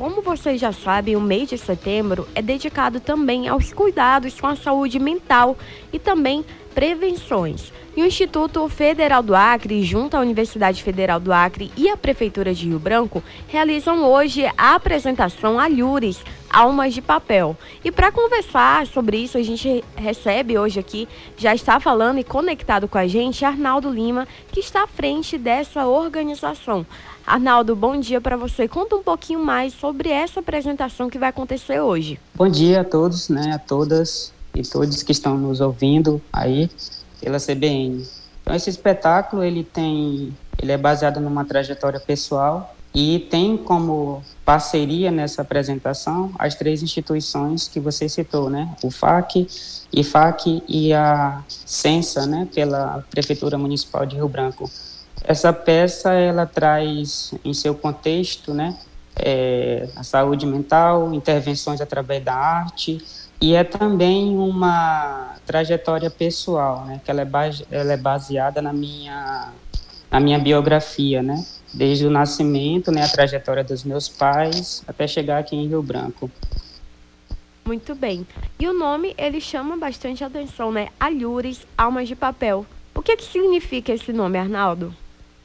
como vocês já sabem, o mês de setembro é dedicado também aos cuidados com a saúde mental e também prevenções. E o Instituto Federal do Acre, junto à Universidade Federal do Acre e a Prefeitura de Rio Branco, realizam hoje a apresentação Alhures, Almas de Papel. E para conversar sobre isso, a gente recebe hoje aqui, já está falando e conectado com a gente, Arnaldo Lima, que está à frente dessa organização. Arnaldo, bom dia para você. Conta um pouquinho mais sobre essa apresentação que vai acontecer hoje. Bom dia a todos, a todas e todos que estão nos ouvindo aí pela CBN. Então, esse espetáculo ele é baseado numa trajetória pessoal e tem como parceria nessa apresentação as três instituições que você citou, o FAC, IFAC e a Sensa, pela Prefeitura Municipal de Rio Branco. Essa peça ela traz em seu contexto, a saúde mental, intervenções através da arte, e é também uma trajetória pessoal, que ela é baseada na minha biografia, desde o nascimento, a trajetória dos meus pais, até chegar aqui em Rio Branco. Muito bem. E o nome, ele chama bastante atenção, Alhures, Almas de Papel. O que significa esse nome, Arnaldo?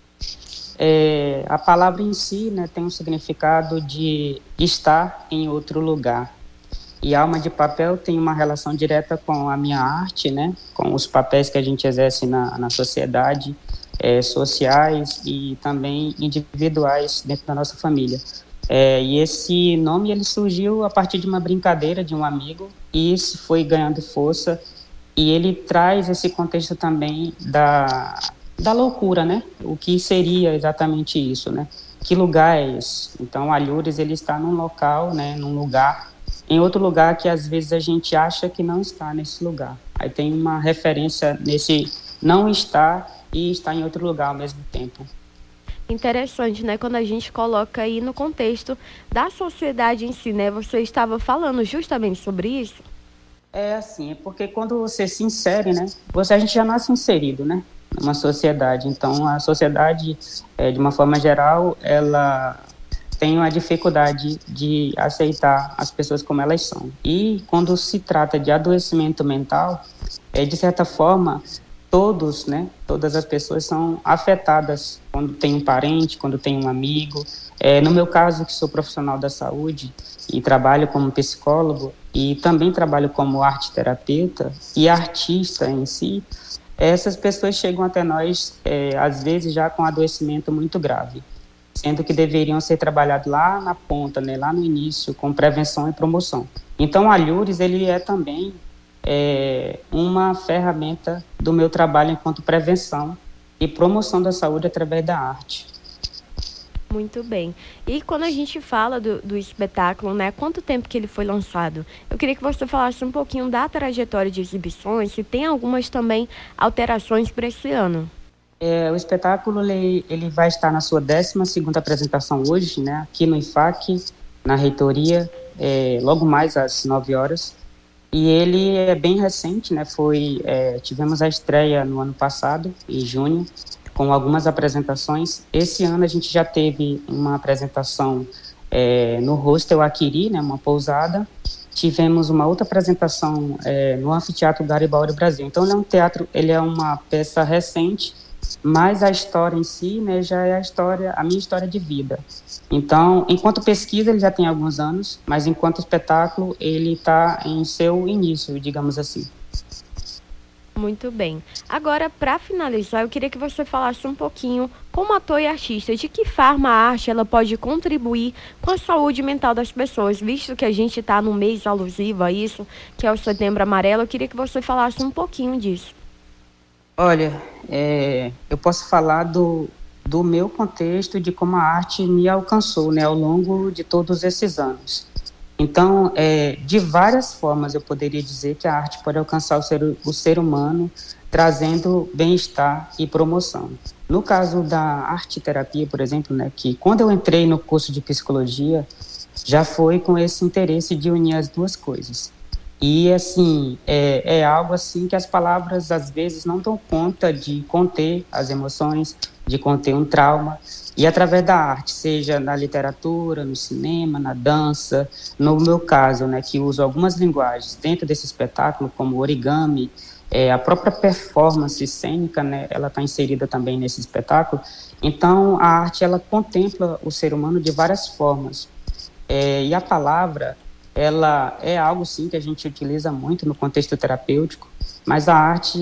A palavra em si, tem um significado de estar em outro lugar. E Alma de Papel tem uma relação direta com a minha arte, com os papéis que a gente exerce na sociedade, sociais e também individuais dentro da nossa família. E esse nome ele surgiu a partir de uma brincadeira de um amigo e isso foi ganhando força e ele traz esse contexto também da loucura, O que seria exatamente isso, Que lugar é esse? Então, Alhures, ele está num local, num lugar, em outro lugar que às vezes a gente acha que não está nesse lugar. Aí tem uma referência nesse não estar e estar em outro lugar ao mesmo tempo. Interessante, quando a gente coloca aí no contexto da sociedade em si, Você estava falando justamente sobre isso? É porque quando você se insere, a gente já nasce inserido, numa sociedade. Então, a sociedade, de uma forma geral, ela tem uma dificuldade de aceitar as pessoas como elas são. E quando se trata de adoecimento mental, de certa forma, todas as pessoas são afetadas quando tem um parente, quando tem um amigo. No meu caso, que sou profissional da saúde e trabalho como psicólogo e também trabalho como arte-terapeuta e artista em si, essas pessoas chegam até nós, às vezes, já com adoecimento muito grave, sendo que deveriam ser trabalhados lá na ponta, lá no início, com prevenção e promoção. Então, o Alhures, ele é também uma ferramenta do meu trabalho enquanto prevenção e promoção da saúde através da arte. Muito bem. E quando a gente fala do espetáculo, quanto tempo que ele foi lançado? Eu queria que você falasse um pouquinho da trajetória de exibições, se tem algumas também alterações para esse ano. O espetáculo ele vai estar na sua 12ª apresentação hoje, aqui no IFAC, na reitoria, logo mais às 9 horas. E ele é bem recente, tivemos a estreia no ano passado, em junho, com algumas apresentações. Esse ano a gente já teve uma apresentação no Hostel Aquiri, uma pousada. Tivemos uma outra apresentação no Anfiteatro Garibaldi Brasil. Então ele é uma peça recente, mas a história em si, já é a minha história de vida. Então, enquanto pesquisa, ele já tem alguns anos, mas enquanto espetáculo, ele está em seu início, digamos assim. Muito bem. Agora, para finalizar, eu queria que você falasse um pouquinho, como ator e artista, de que forma a arte ela pode contribuir com a saúde mental das pessoas, visto que a gente está no mês alusivo a isso, que é o Setembro Amarelo. Eu queria que você falasse um pouquinho disso. Olha, eu posso falar do meu contexto, de como a arte me alcançou, ao longo de todos esses anos. Então, de várias formas eu poderia dizer que a arte pode alcançar o ser humano, trazendo bem-estar e promoção. No caso da arte-terapia, por exemplo, que quando eu entrei no curso de psicologia, já foi com esse interesse de unir as duas coisas. E, assim, é algo assim que as palavras, às vezes, não dão conta de conter as emoções, de conter um trauma. E através da arte, seja na literatura, no cinema, na dança, no meu caso, né, que uso algumas linguagens dentro desse espetáculo, como o origami, a própria performance cênica, né, ela está inserida também nesse espetáculo. Então, a arte, ela contempla o ser humano de várias formas. E a palavra, ela é algo, sim, que a gente utiliza muito no contexto terapêutico, mas a arte,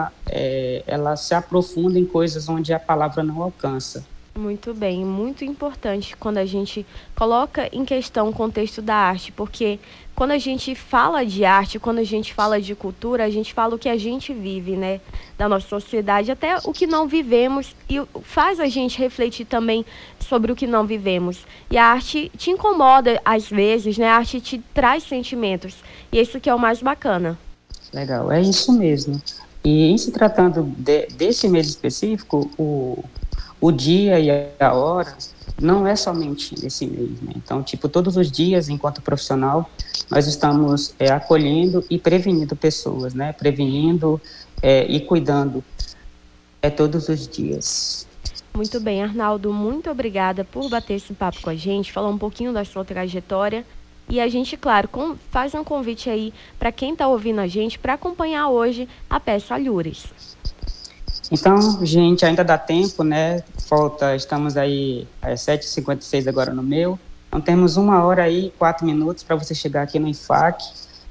ela se aprofunda em coisas onde a palavra não alcança. Muito bem, muito importante quando a gente coloca em questão o contexto da arte, porque quando a gente fala de arte, quando a gente fala de cultura, a gente fala o que a gente vive, né, da nossa sociedade, até o que não vivemos, e faz a gente refletir também sobre o que não vivemos. E a arte te incomoda às vezes, né, a arte te traz sentimentos, e isso que é o mais bacana. Legal, é isso mesmo. E em se tratando desse mês específico, o dia e a hora não é somente nesse mês, né? Então, tipo, todos os dias, enquanto profissional, nós estamos acolhendo e prevenindo pessoas, né? Prevenindo e cuidando todos os dias. Muito bem, Arnaldo, muito obrigada por bater esse papo com a gente, falar um pouquinho da sua trajetória. E a gente, claro, faz um convite aí para quem está ouvindo a gente para acompanhar hoje a peça Alhures. Então, gente, ainda dá tempo, né? Estamos aí às 7h56 agora no meu. Então, temos 1 hora aí, 4 minutos para você chegar aqui no IFAC.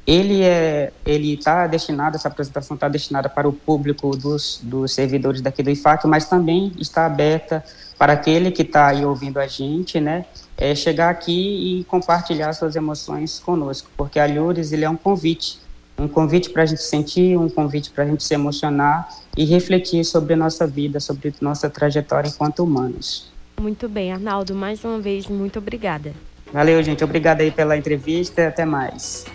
Ele está destinado, essa apresentação está destinada para o público dos servidores daqui do IFAC, mas também está aberta para aquele que está aí ouvindo a gente, né? Chegar aqui e compartilhar suas emoções conosco, porque Alhures, ele é um convite para a gente sentir, um convite para a gente se emocionar e refletir sobre a nossa vida, sobre nossa trajetória enquanto humanos. Muito bem, Arnaldo, mais uma vez, muito obrigada. Valeu, gente. Obrigado aí pela entrevista e até mais.